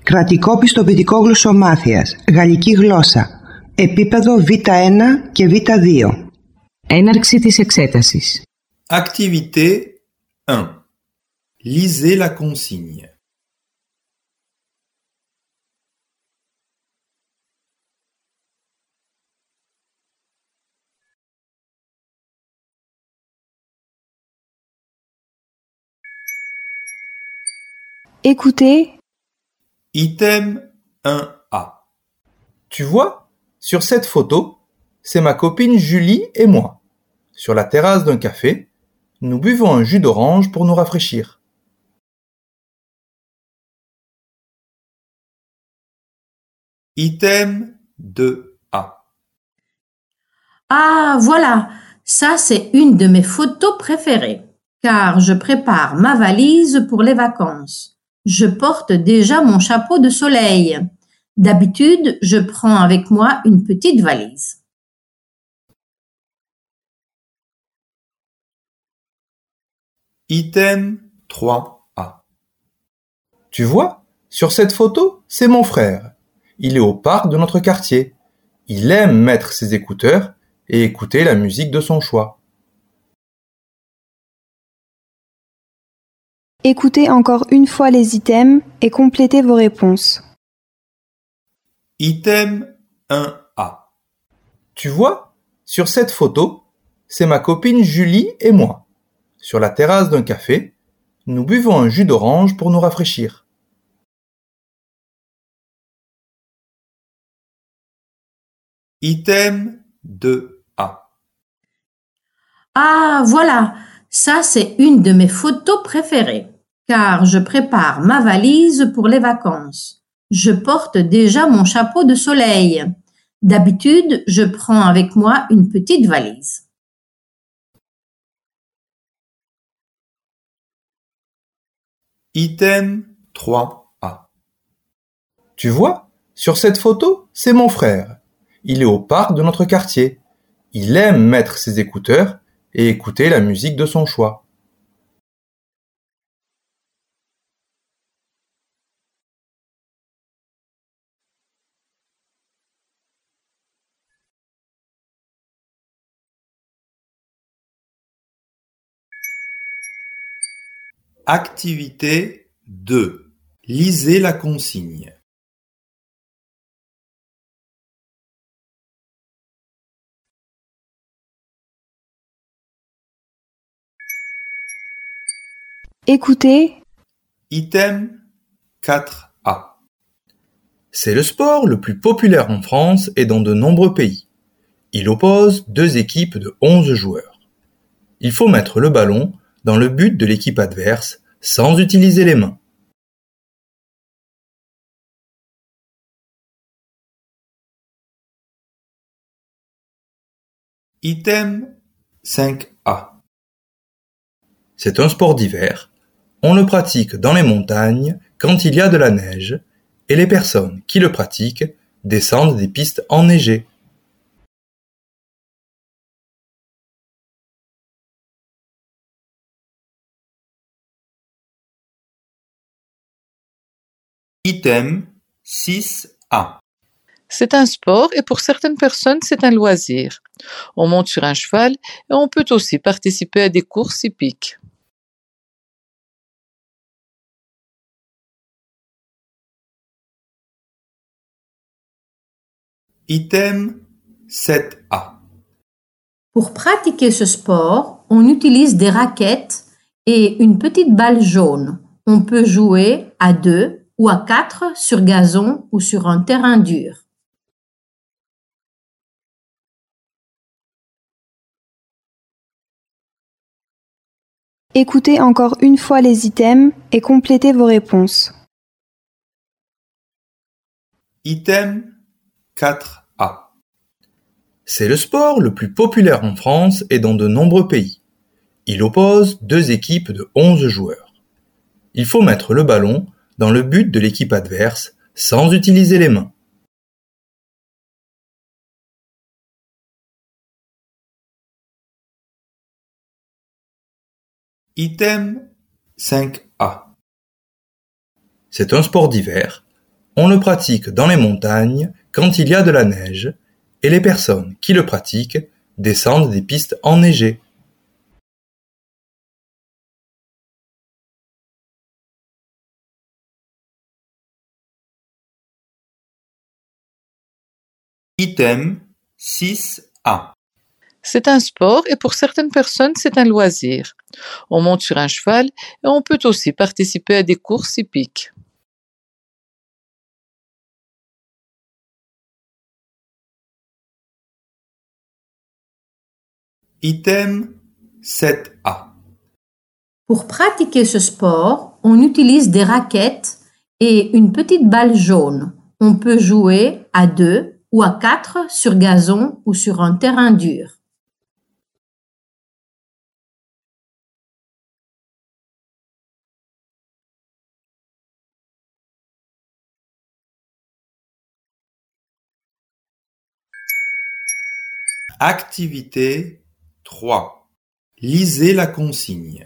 Κρατικό πιστοποιητικό γλωσσομάθειας. Γαλλική γλώσσα. Επίπεδο Β1 και Β2. Έναρξη της εξέτασης. Activité 1. Lisez la consigne. Écoutez, Item 1A. Tu vois, sur cette photo, c'est ma copine Julie et moi. Sur la terrasse d'un café, nous buvons un jus d'orange pour nous rafraîchir. Item 2A. Ah, voilà, ça c'est une de mes photos préférées, car je prépare ma valise pour les vacances. Je porte déjà mon chapeau de soleil. D'habitude, je prends avec moi une petite valise. Item 3A. Tu vois, sur cette photo, c'est mon frère. Il est au parc de notre quartier. Il aime mettre ses écouteurs et écouter la musique de son choix. écoutez encore une fois les items et complétez vos réponses. Item 1A. Tu vois, sur cette photo, c'est ma copine Julie et moi. Sur la terrasse d'un café, nous buvons un jus d'orange pour nous rafraîchir. Item 2A. Ah, voilà, ça c'est une de mes photos préférées, car je prépare ma valise pour les vacances. Je porte déjà mon chapeau de soleil. D'habitude, je prends avec moi une petite valise. Item 3A. Tu vois, sur cette photo, c'est mon frère. Il est au parc de notre quartier. Il aime mettre ses écouteurs et écouter la musique de son choix. Activité 2. Lisez la consigne. Écoutez, Item 4A. C'est le sport le plus populaire en France et dans de nombreux pays. Il oppose deux équipes de 11 joueurs. Il faut mettre le ballon dans le but de l'équipe adverse sans utiliser les mains. Item 5A. C'est un sport d'hiver. On le pratique dans les montagnes quand il y a de la neige et les personnes qui le pratiquent descendent des pistes enneigées. Item 6A. C'est un sport et pour certaines personnes, c'est un loisir. On monte sur un cheval et on peut aussi participer à des courses hippiques. Item 7A. Pour pratiquer ce sport, on utilise des raquettes et une petite balle jaune. On peut jouer à 2 ou à 4 sur gazon ou sur un terrain dur. écoutez encore une fois les items et complétez vos réponses. Item 4A. C'est le sport le plus populaire en France et dans de nombreux pays. Il oppose deux équipes de 11 joueurs. Il faut mettre le ballon dans le but de l'équipe adverse sans utiliser les mains. Item 5A. C'est un sport d'hiver. On le pratique dans les montagnes quand il y a de la neige et les personnes qui le pratiquent descendent des pistes enneigées. Item 6A. C'est un sport et pour certaines personnes, c'est un loisir. On monte sur un cheval et on peut aussi participer à des courses hippiques. Item 7A. Pour pratiquer ce sport, on utilise des raquettes et une petite balle jaune. On peut jouer à 2 ou à 4 sur gazon ou sur un terrain dur. Activité 3. Lisez la consigne.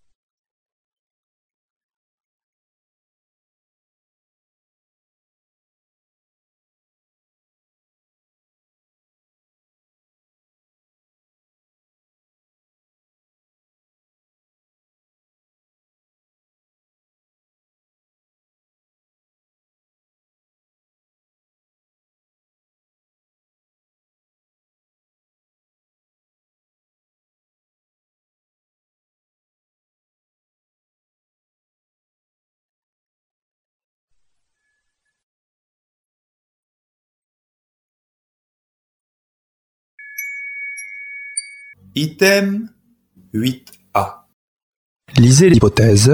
Item 8A. Lisez l'hypothèse.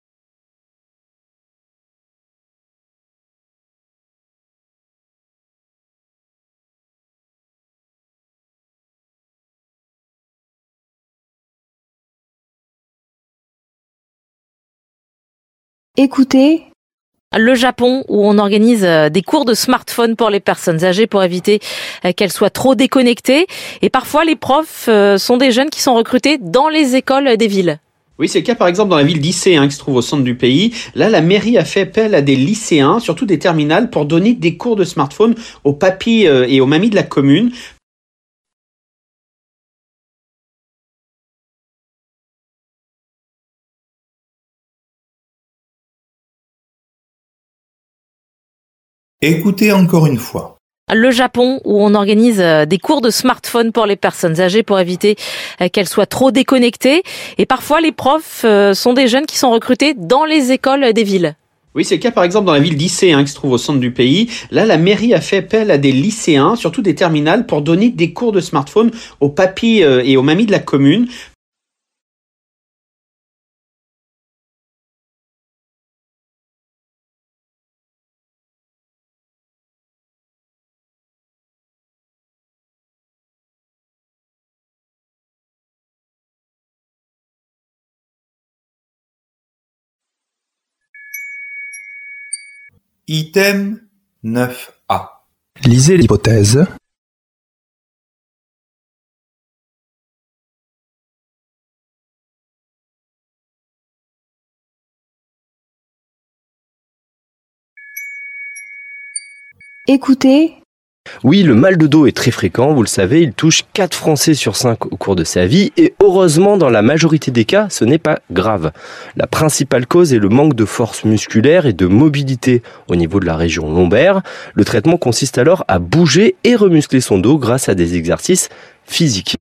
Écoutez, Le Japon, où on organise des cours de smartphone pour les personnes âgées pour éviter qu'elles soient trop déconnectées. Et parfois, les profs sont des jeunes qui sont recrutés dans les écoles des villes. Oui, c'est le cas par exemple dans la ville d'Issé, qui se trouve au centre du pays. Là, la mairie a fait appel à des lycéens, surtout des terminales, pour donner des cours de smartphone aux papis et aux mamies de la commune. Écoutez encore une fois. Le Japon, où on organise des cours de smartphone pour les personnes âgées pour éviter qu'elles soient trop déconnectées. Et parfois, les profs sont des jeunes qui sont recrutés dans les écoles des villes. Oui, c'est le cas par exemple dans la ville d'Issé, qui se trouve au centre du pays. Là, la mairie a fait appel à des lycéens, surtout des terminales, pour donner des cours de smartphone aux papis et aux mamies de la commune. Item 9A. Lisez l'hypothèse. écoutez, Oui, le mal de dos est très fréquent, vous le savez, il touche 4 Français sur 5 au cours de sa vie et heureusement, dans la majorité des cas, ce n'est pas grave. La principale cause est le manque de force musculaire et de mobilité au niveau de la région lombaire. Le traitement consiste alors à bouger et remuscler son dos grâce à des exercices physiques.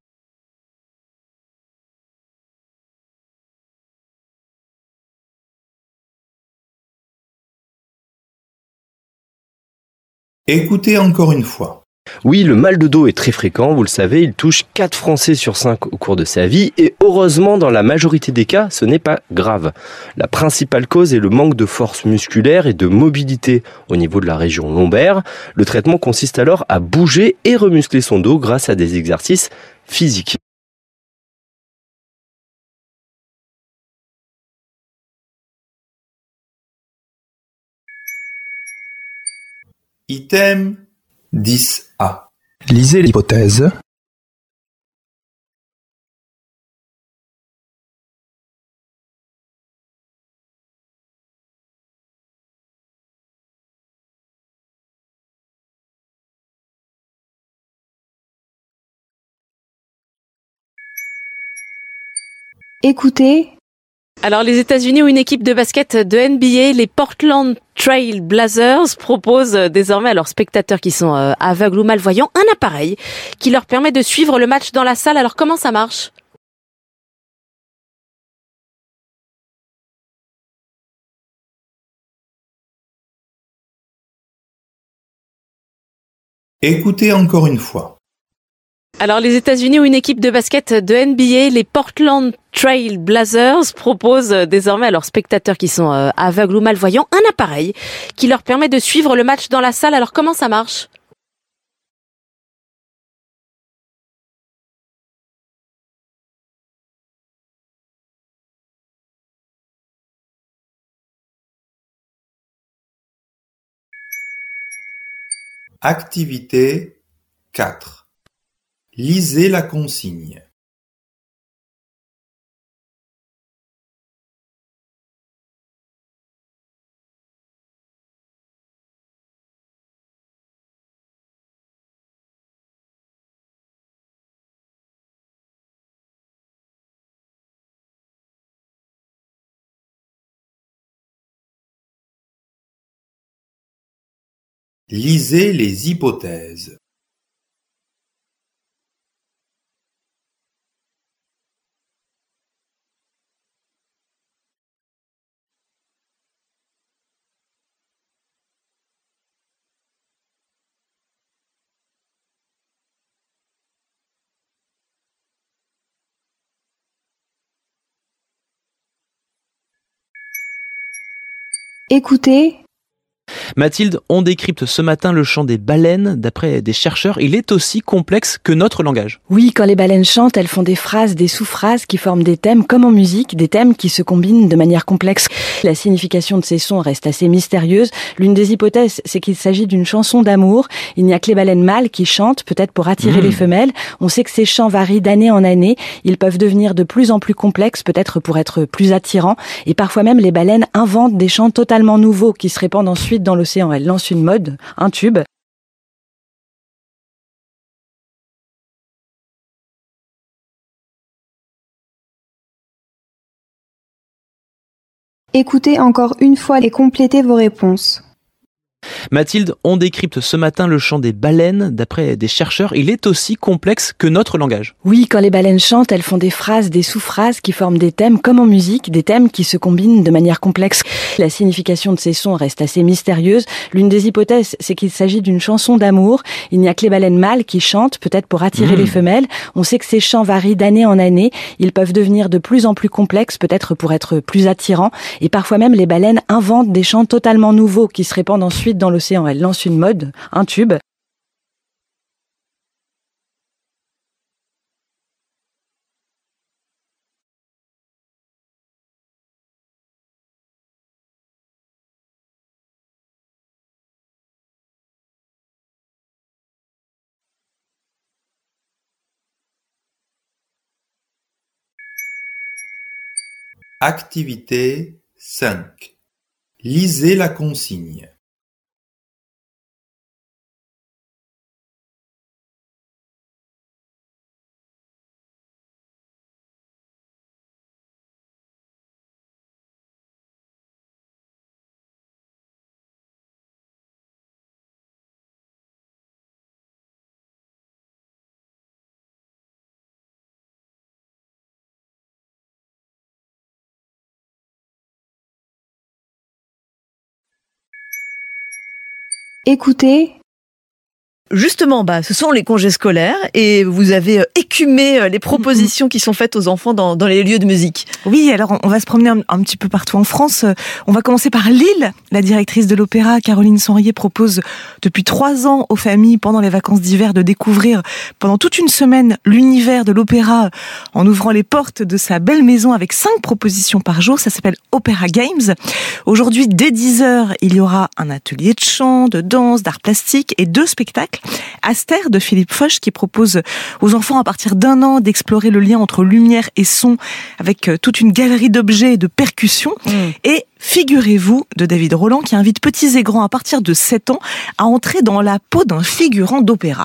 Écoutez encore une fois. Oui, le mal de dos est très fréquent, vous le savez, il touche 4 Français sur 5 au cours de sa vie et heureusement, dans la majorité des cas, ce n'est pas grave. La principale cause est le manque de force musculaire et de mobilité au niveau de la région lombaire. Le traitement consiste alors à bouger et remuscler son dos grâce à des exercices physiques. Item 10A. Lisez l'hypothèse. Écoutez, Alors, les États-Unis, où une équipe de basket de NBA, les Portland Trail Blazers, proposent désormais à leurs spectateurs qui sont aveugles ou malvoyants un appareil qui leur permet de suivre le match dans la salle. Alors, comment ça marche ? Écoutez encore une fois. Alors, les États-Unis, où une équipe de basket de NBA, les Portland Trail Blazers, proposent désormais à leurs spectateurs qui sont aveugles ou malvoyants un appareil qui leur permet de suivre le match dans la salle. Alors, comment ça marche ? Activité 4. Lisez la consigne. Lisez les hypothèses. écoutez, Mathilde, on décrypte ce matin le chant des baleines. D'après des chercheurs, il est aussi complexe que notre langage. Oui, quand les baleines chantent, elles font des phrases, des sous-phrases qui forment des thèmes comme en musique, des thèmes qui se combinent de manière complexe. La signification de ces sons reste assez mystérieuse. L'une des hypothèses, c'est qu'il s'agit d'une chanson d'amour. Il n'y a que les baleines mâles qui chantent, peut-être pour attirer les femelles. On sait que ces chants varient d'année en année. Ils peuvent devenir de plus en plus complexes, peut-être pour être plus attirants. Et parfois même, les baleines inventent des chants totalement nouveaux qui se répandent ensuite dans l'océan. Elles lancent une mode, un tube. écoutez encore une fois et complétez vos réponses. Mathilde, on décrypte ce matin le chant des baleines. D'après des chercheurs, il est aussi complexe que notre langage. Oui, quand les baleines chantent, elles font des phrases, des sous-phrases qui forment des thèmes comme en musique, des thèmes qui se combinent de manière complexe. La signification de ces sons reste assez mystérieuse. L'une des hypothèses, c'est qu'il s'agit d'une chanson d'amour. Il n'y a que les baleines mâles qui chantent, peut-être pour attirer les femelles. On sait que ces chants varient d'année en année. Ils peuvent devenir de plus en plus complexes, peut-être pour être plus attirants. Et parfois même, les baleines inventent des chants totalement nouveaux qui se répandent ensuite dans l'océan. Elles lancent une mode, un tube. Activité 5. Lisez la consigne. Écoutez, Justement, ce sont les congés scolaires et vous avez écumé les propositions qui sont faites aux enfants dans les lieux de musique. Oui, alors on va se promener un petit peu partout en France. On va commencer par Lille. La directrice de l'opéra, Caroline Sonrier, propose depuis 3 ans aux familles pendant les vacances d'hiver de découvrir pendant toute une semaine l'univers de l'opéra en ouvrant les portes de sa belle maison avec 5 propositions par jour. Ça s'appelle Opéra Games. Aujourd'hui, dès 10h, il y aura un atelier de chant, de danse, d'art plastique et 2 spectacles. Astère de Philippe Foch qui propose aux enfants à partir d'1 an d'explorer le lien entre lumière et son avec toute une galerie d'objets et de percussions. Et Figurez-vous de David Roland qui invite petits et grands à partir de 7 ans à entrer dans la peau d'un figurant d'opéra.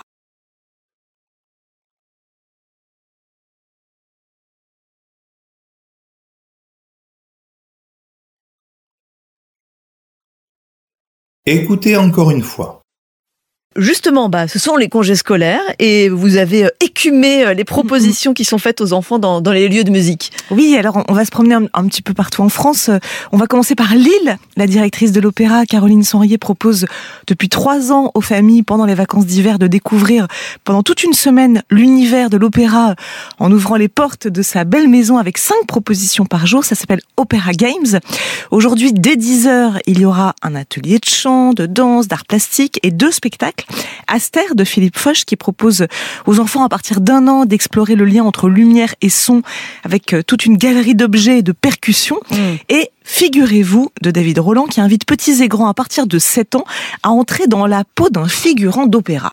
Écoutez encore une fois. Justement, ce sont les congés scolaires et vous avez écumé les propositions qui sont faites aux enfants dans les lieux de musique. Oui, alors on va se promener un petit peu partout en France. On va commencer par Lille. La directrice de l'opéra, Caroline Sonrier, propose depuis 3 ans aux familles pendant les vacances d'hiver de découvrir pendant toute une semaine l'univers de l'opéra en ouvrant les portes de sa belle maison avec 5 propositions par jour. Ça s'appelle Opéra Games. Aujourd'hui, dès 10h, il y aura un atelier de chant, de danse, d'art plastique et 2 spectacles. Astère de Philippe Foch qui propose aux enfants à partir d'1 an d'explorer le lien entre lumière et son avec toute une galerie d'objets et de percussions. Et Figurez-vous de David Roland qui invite petits et grands à partir de 7 ans à entrer dans la peau d'un figurant d'opéra.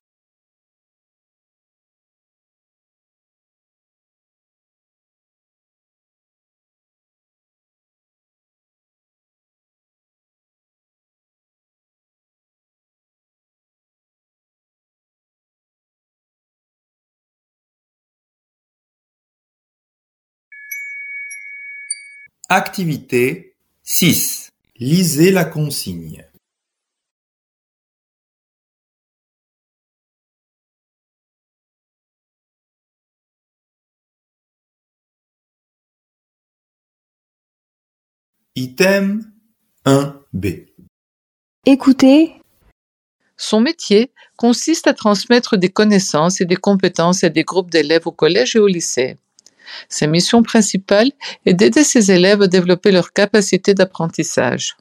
Activité 6. Lisez la consigne. Item 1B. Écoutez. Son métier consiste à transmettre des connaissances et des compétences à des groupes d'élèves au collège et au lycée. Sa mission principale est d'aider ses élèves à développer leurs capacités d'apprentissage.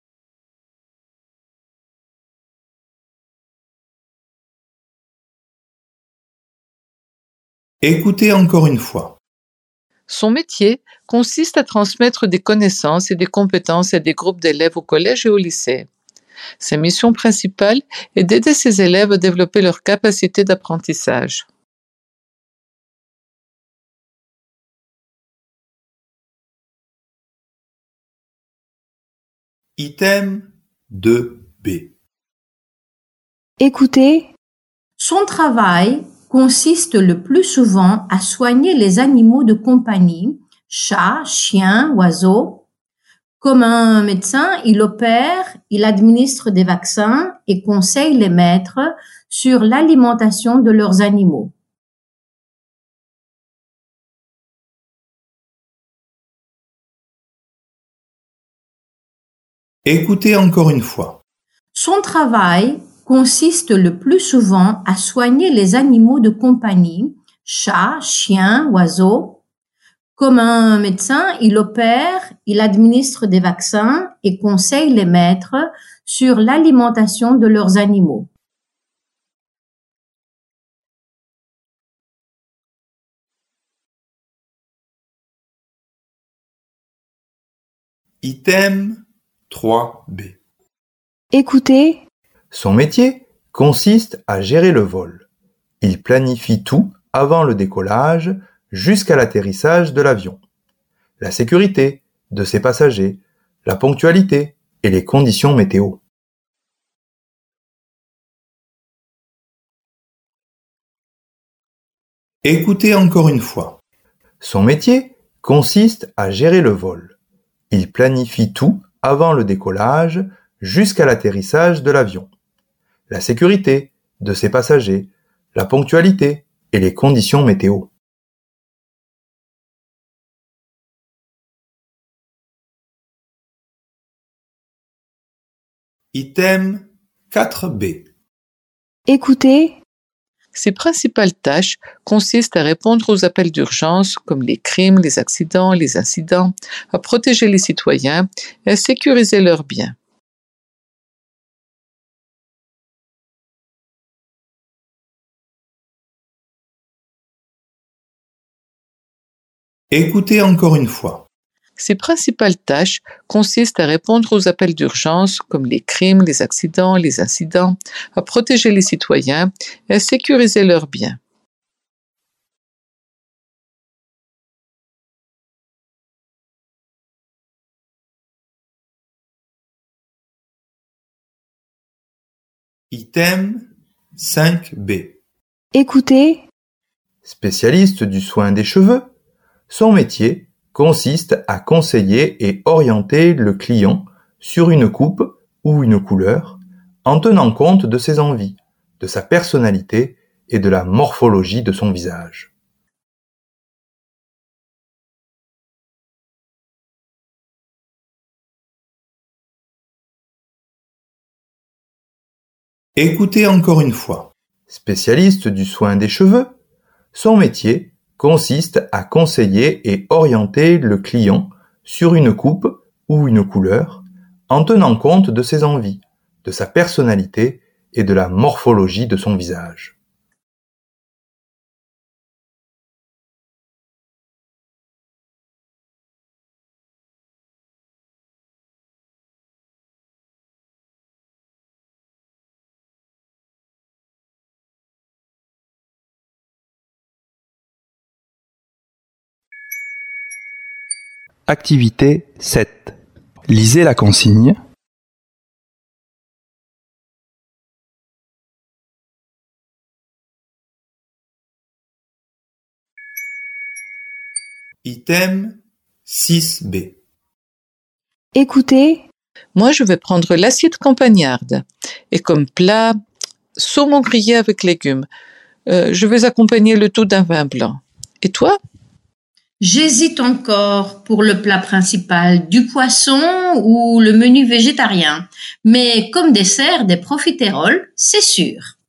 Écoutez encore une fois. Son métier consiste à transmettre des connaissances et des compétences à des groupes d'élèves au collège et au lycée. Sa mission principale est d'aider ses élèves à développer leurs capacités d'apprentissage. Item 2B. Écoutez. Son travail consiste le plus souvent à soigner les animaux de compagnie, chats, chiens, oiseaux. Comme un médecin, il opère, il administre des vaccins et conseille les maîtres sur l'alimentation de leurs animaux. Écoutez encore une fois. Son travail consiste le plus souvent à soigner les animaux de compagnie, chats, chiens, oiseaux. Comme un médecin, il opère, il administre des vaccins et conseille les maîtres sur l'alimentation de leurs animaux. Item 3B. Écoutez. Son métier consiste à gérer le vol. Il planifie tout avant le décollage jusqu'à l'atterrissage de l'avion. La sécurité de ses passagers, la ponctualité et les conditions météo. Écoutez encore une fois. Son métier consiste à gérer le vol. Il planifie tout avant le décollage jusqu'à l'atterrissage de l'avion. La sécurité de ses passagers, la ponctualité et les conditions météo. Item 4B. Écoutez. Ses principales tâches consistent à répondre aux appels d'urgence comme les crimes, les accidents, les incidents, à protéger les citoyens et à sécuriser leurs biens. Écoutez encore une fois. Ses principales tâches consistent à répondre aux appels d'urgence comme les crimes, les accidents, les incidents, à protéger les citoyens et à sécuriser leurs biens. Item 5B. Écoutez. Spécialiste du soin des cheveux, son métier consiste à conseiller et orienter le client sur une coupe ou une couleur en tenant compte de ses envies, de sa personnalité et de la morphologie de son visage. Écoutez encore une fois. Spécialiste du soin des cheveux, son métier consiste à conseiller et orienter le client sur une coupe ou une couleur en tenant compte de ses envies, de sa personnalité et de la morphologie de son visage. Activité 7. Lisez la consigne. Item 6B. Écoutez. Moi, je vais prendre l'assiette campagnarde. Et comme plat, saumon grillé avec légumes. Je vais accompagner le tout d'un vin blanc. Et toi? J'hésite encore pour le plat principal, du poisson ou le menu végétarien. Mais comme dessert, des profiteroles, c'est sûr.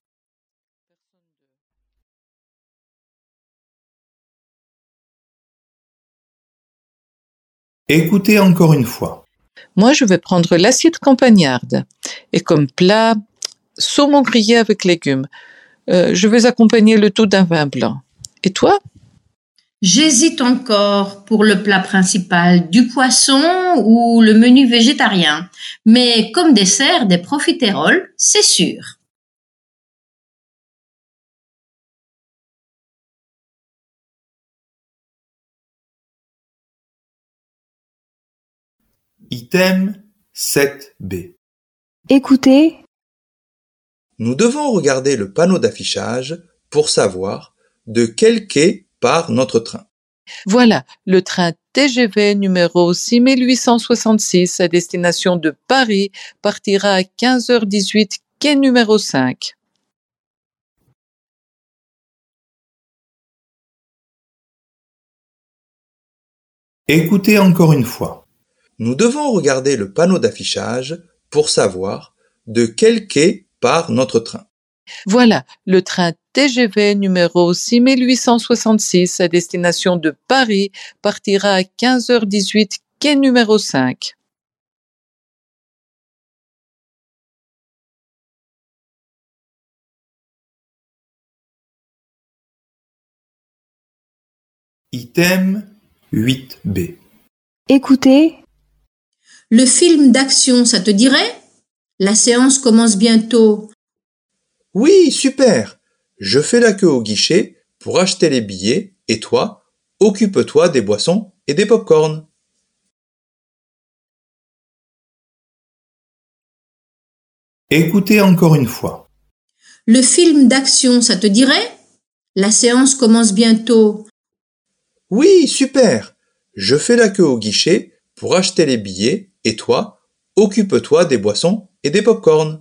Écoutez encore une fois. Moi, je vais prendre l'assiette campagnarde. Et comme plat, saumon grillé avec légumes. Je vais accompagner le tout d'un vin blanc. Et toi? J'hésite encore pour le plat principal, du poisson ou le menu végétarien. Mais comme dessert, des profiteroles, c'est sûr. Item 7B. Écoutez. Nous devons regarder le panneau d'affichage pour savoir de quel quai part notre train. Voilà, le train TGV numéro 6866 à destination de Paris partira à 15h18, quai numéro 5. Écoutez encore une fois. Nous devons regarder le panneau d'affichage pour savoir de quel quai part notre train. Voilà, le train TGV numéro 6866 à destination de Paris partira à 15h18, quai numéro 5. Item 8B. Écoutez. Le film d'action, ça te dirait? La séance commence bientôt. Oui, super! Je fais la queue au guichet pour acheter les billets et toi, occupe-toi des boissons et des pop-corn. Écoutez encore une fois. Le film d'action, ça te dirait? La séance commence bientôt. Oui, super! Je fais la queue au guichet pour acheter les billets et toi, occupe-toi des boissons et des pop-corn.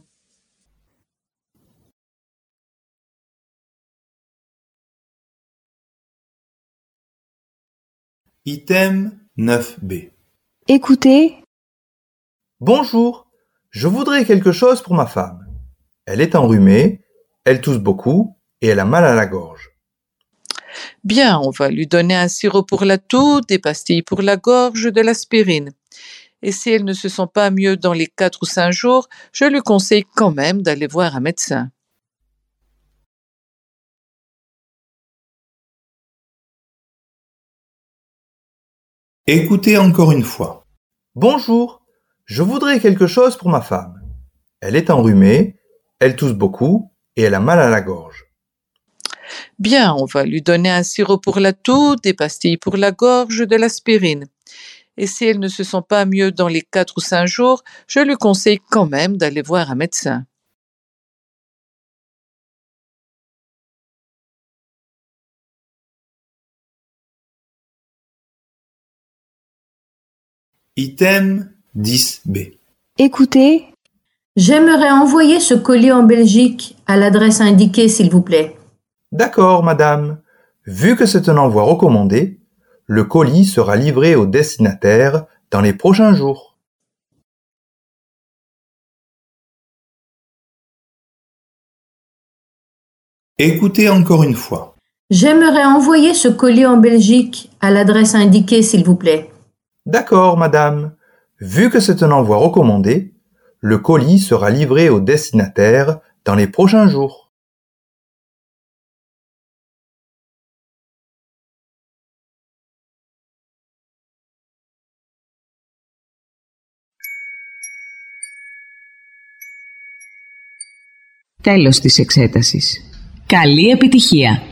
Item 9B. Écoutez. Bonjour, je voudrais quelque chose pour ma femme. Elle est enrhumée, elle tousse beaucoup et elle a mal à la gorge. Bien, on va lui donner un sirop pour la toux, des pastilles pour la gorge, de l'aspirine. Et si elle ne se sent pas mieux dans les 4 ou 5 jours, je lui conseille quand même d'aller voir un médecin. Écoutez encore une fois. Bonjour, je voudrais quelque chose pour ma femme. Elle est enrhumée, elle tousse beaucoup et elle a mal à la gorge. Bien, on va lui donner un sirop pour la toux, des pastilles pour la gorge, de l'aspirine. Et si elle ne se sent pas mieux dans les 4 ou 5 jours, je lui conseille quand même d'aller voir un médecin. Item 10B. Écoutez. J'aimerais envoyer ce colis en Belgique à l'adresse indiquée, s'il vous plaît. D'accord, madame. Vu que c'est un envoi recommandé, le colis sera livré au destinataire dans les prochains jours. Écoutez encore une fois. J'aimerais envoyer ce colis en Belgique à l'adresse indiquée, s'il vous plaît. D'accord, madame. Vu que c'est un envoi recommandé, le colis sera livré au destinataire dans les prochains jours. Τέλος της εξέτασης. Καλή επιτυχία!